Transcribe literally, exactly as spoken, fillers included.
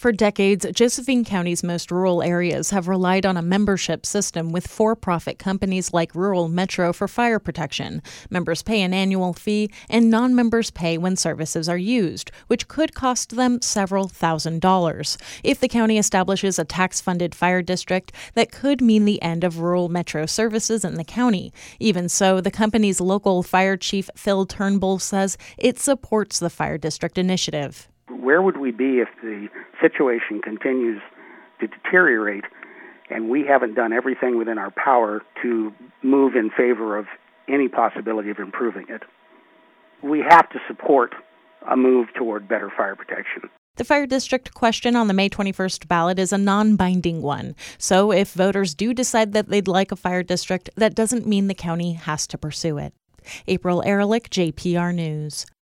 For decades, Josephine County's most rural areas have relied on a membership system with for-profit companies like Rural Metro for fire protection. Members pay an annual fee, and non-members pay when services are used, which could cost them several thousand dollars. If the county establishes a tax-funded fire district, that could mean the end of Rural Metro services in the county. Even so, the company's local fire chief, Phil Turnbull, says it supports the fire district initiative. Where would we be if the situation continues to deteriorate and we haven't done everything within our power to move in favor of any possibility of improving it? We have to support a move toward better fire protection. The fire district question on the May twenty-first ballot is a non-binding one. So if voters do decide that they'd like a fire district, that doesn't mean the county has to pursue it. April Ehrlich, J P R News.